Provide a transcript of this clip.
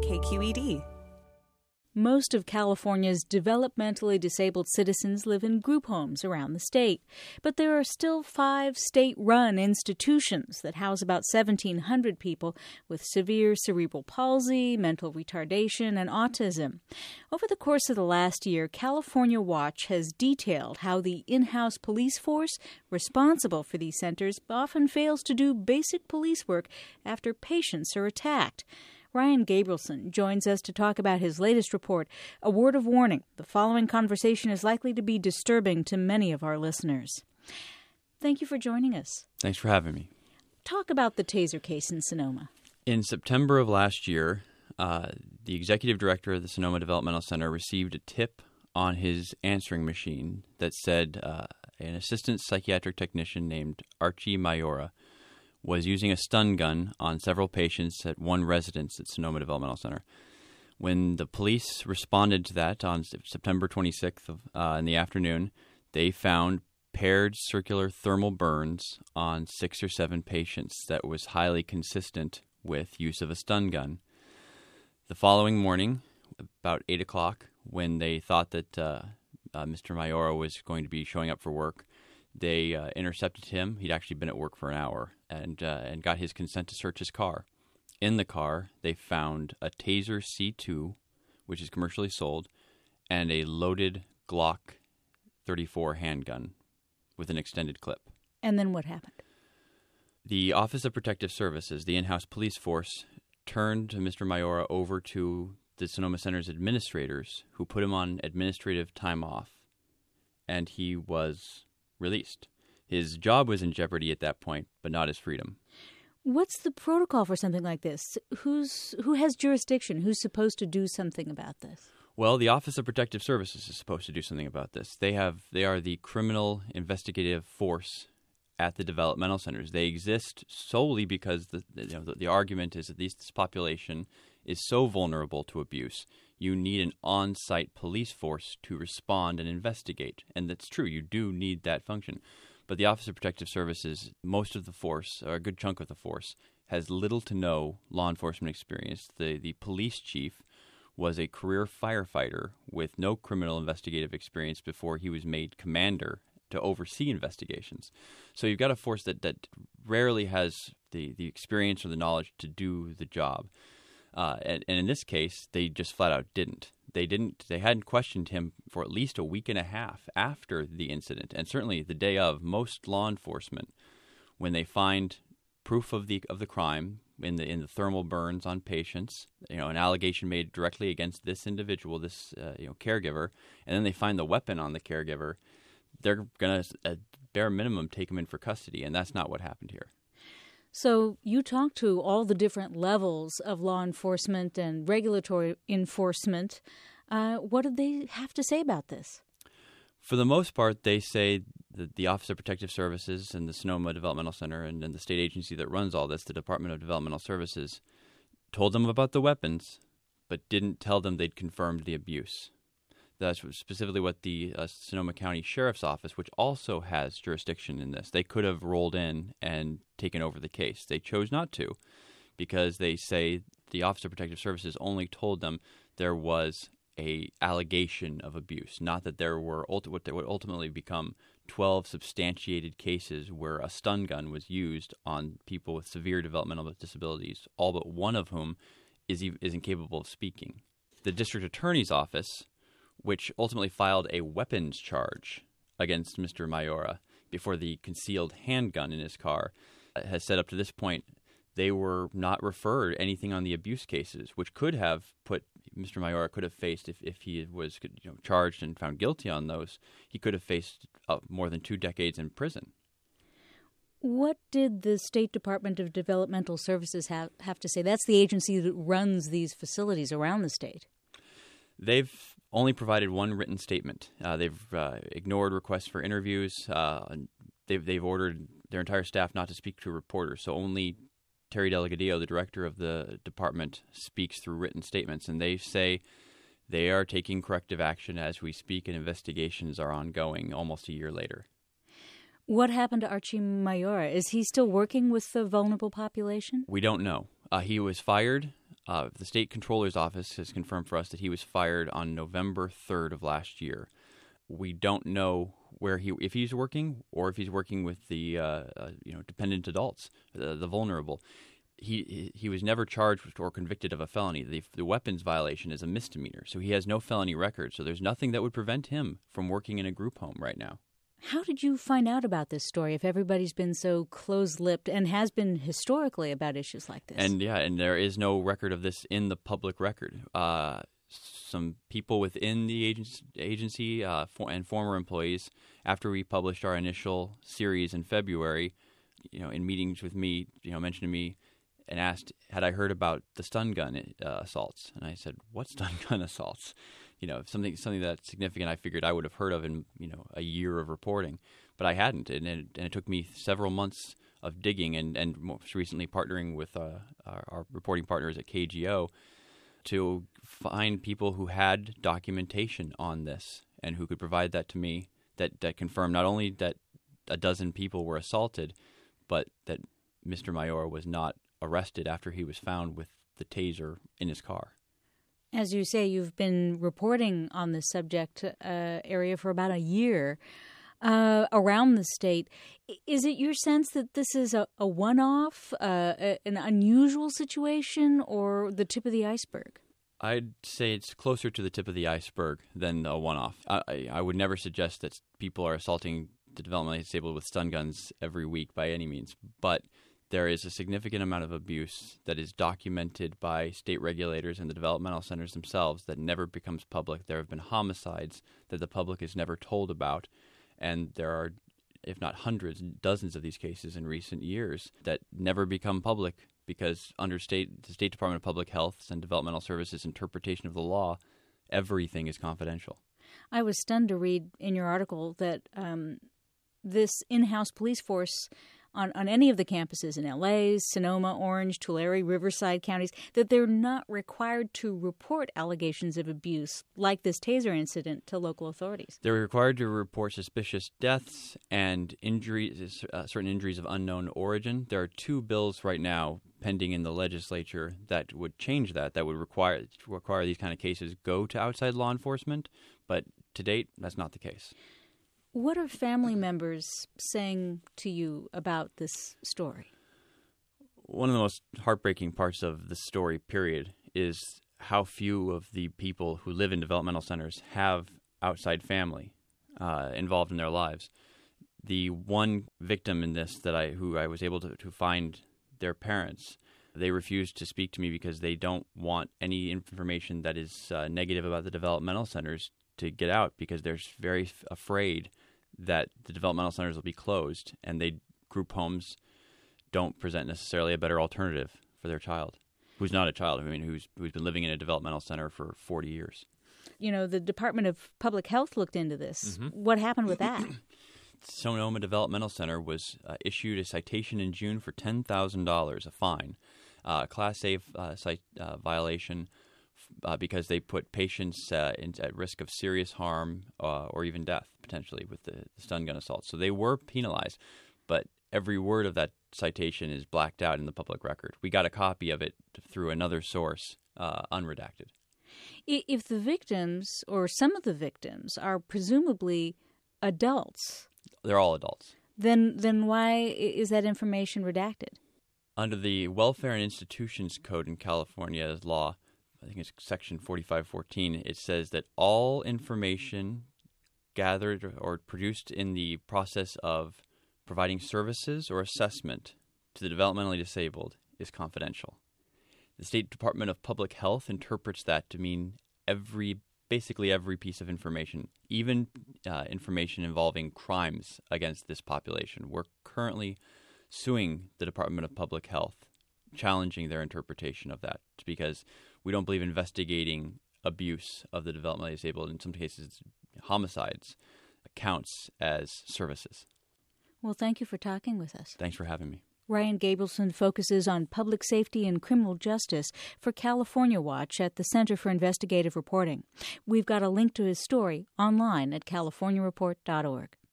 KQED. Most of California's developmentally disabled citizens live in group homes around the state, but there are still 5 state-run institutions that house about 1,700 people with severe cerebral palsy, mental retardation, and autism. Over the course of the last year, California Watch has detailed how the in-house police force responsible for these centers often fails to do basic police work after patients are attacked. Ryan Gabrielson joins us to talk about his latest report. A word of warning, the following conversation is likely to be disturbing to many of our listeners. Thank you for joining us. Thanks for having me. Talk about the Taser case in Sonoma. In September of last year, the executive director of the Sonoma Developmental Center received a tip on his answering machine that said an assistant psychiatric technician named Archie Mayora was using a stun gun on several patients at one residence at Sonoma Developmental Center. When the police responded to that on September 26th in the afternoon, they found paired circular thermal burns on 6 or 7 patients that was highly consistent with use of a stun gun. The following morning, about 8 o'clock, when they thought that Mr. Mayora was going to be showing up for work, they intercepted him. He'd actually been at work for an hour and got his consent to search his car. In the car, they found a Taser C2, which is commercially sold, and a loaded Glock 34 handgun with an extended clip. And then what happened? The Office of Protective Services, the in-house police force, turned Mr. Mayora over to the Sonoma Center's administrators, who put him on administrative time off, and he was released. His job was in jeopardy at that point, but not his freedom. What's the protocol for something like this? Who has jurisdiction? Who's supposed to do something about this? Well, the Office of Protective Services is supposed to do something about this. They are the criminal investigative force at the developmental centers. They exist solely because the argument is that this population is so vulnerable to abuse. You need an on-site police force to respond and investigate. And that's true. You do need that function. But the Office of Protective Services, most of the force, or a good chunk of the force, has little to no law enforcement experience. The police chief was a career firefighter with no criminal investigative experience before he was made commander to oversee investigations. So you've got a force that rarely has the experience or the knowledge to do the job. And in this case, they just flat out didn't. They hadn't questioned him for at least a week and a half after the incident, and certainly the day of. Most law enforcement, when they find proof of the crime in the thermal burns on patients, an allegation made directly against this individual, this caregiver, and then they find the weapon on the caregiver, they're going to, at bare minimum, take him in for custody, and that's not what happened here. So you talked to all the different levels of law enforcement and regulatory enforcement. What did they have to say about this? For the most part, they say that the Office of Protective Services and the Sonoma Developmental Center and the state agency that runs all this, the Department of Developmental Services, told them about the weapons, but didn't tell them they'd confirmed the abuse. That's specifically what the Sonoma County Sheriff's Office, which also has jurisdiction in this, they could have rolled in and taken over the case. They chose not to because they say the Office of Protective Services only told them there was a allegation of abuse, not that there were what would ultimately become 12 substantiated cases where a stun gun was used on people with severe developmental disabilities, all but one of whom is incapable of speaking. The district attorney's office, which ultimately filed a weapons charge against Mr. Mayora before the concealed handgun in his car, has said up to this point they were not referred anything on the abuse cases, which could have put Mr. Mayora could have faced, if he was charged and found guilty on those, he could have faced more than 2 decades in prison. What did the State Department of Developmental Services have to say? That's the agency that runs these facilities around the state. They've only provided one written statement. They've ignored requests for interviews. They've ordered their entire staff not to speak to reporters. So only Terry Delgadillo, the director of the department, speaks through written statements. And they say they are taking corrective action as we speak, and investigations are ongoing almost a year later. What happened to Archie Mayora? Is he still working with the vulnerable population? We don't know. He was fired The state controller's office has confirmed for us that he was fired on November 3rd of last year. We don't know if he's working or if he's working with the dependent adults, the vulnerable. He was never charged or convicted of a felony. The weapons violation is a misdemeanor, so he has no felony record. So there's nothing that would prevent him from working in a group home right now. How did you find out about this story if everybody's been so close-lipped and has been historically about issues like this? And there is no record of this in the public record. Some people within the agency and former employees, after we published our initial series in February, in meetings with me, mentioned to me and asked, had I heard about the stun gun assaults? And I said, what stun gun assaults? Something that's significant I figured I would have heard of in, a year of reporting. But I hadn't, and it took me several months of digging and most recently partnering with our reporting partners at KGO to find people who had documentation on this and who could provide that to me that confirmed not only that a dozen people were assaulted, but that Mr. Mayor was not arrested after he was found with the taser in his car. As you say, you've been reporting on this subject area for about a year around the state. Is it your sense that this is a one-off, an unusual situation, or the tip of the iceberg? I'd say it's closer to the tip of the iceberg than a one-off. I would never suggest that people are assaulting the developmentally disabled with stun guns every week by any means, but there is a significant amount of abuse that is documented by state regulators and the developmental centers themselves that never becomes public. There have been homicides that the public is never told about, and there are, if not hundreds, dozens of these cases in recent years that never become public because under the State Department of Public Health and Developmental Services interpretation of the law, everything is confidential. I was stunned to read in your article that this in-house police force on any of the campuses in L.A., Sonoma, Orange, Tulare, Riverside counties, that they're not required to report allegations of abuse like this taser incident to local authorities. They're required to report suspicious deaths and injuries, certain injuries of unknown origin. There are 2 bills right now pending in the legislature that would change that would require these kind of cases go to outside law enforcement, but to date, that's not the case. What are family members saying to you about this story? One of the most heartbreaking parts of the story, period, is how few of the people who live in developmental centers have outside family involved in their lives. The one victim in this who I was able to find their parents, they refused to speak to me because they don't want any information that is negative about the developmental centers to get out because they're very afraid that the developmental centers will be closed and group homes don't present necessarily a better alternative for their child, who's not a child, who's been living in a developmental center for 40 years. The Department of Public Health looked into this. Mm-hmm. What happened with that? Sonoma Developmental Center was issued a citation in June for $10,000, a fine, Class A violation, because they put patients at risk of serious harm or even death, potentially, with the stun gun assault. So they were penalized, but every word of that citation is blacked out in the public record. We got a copy of it through another source, unredacted. If the victims, or some of the victims, are presumably adults... They're all adults. Then why is that information redacted? Under the Welfare and Institutions Code in California's law, I think it's Section 4514, it says that all information gathered or produced in the process of providing services or assessment to the developmentally disabled is confidential. The State Department of Public Health interprets that to mean basically every piece of information, even information involving crimes against this population. We're currently suing the Department of Public Health, challenging their interpretation of that because we don't believe investigating abuse of the developmentally disabled, in some cases homicides, counts as services. Well, thank you for talking with us. Thanks for having me. Ryan Gabelson focuses on public safety and criminal justice for California Watch at the Center for Investigative Reporting. We've got a link to his story online at californiareport.org.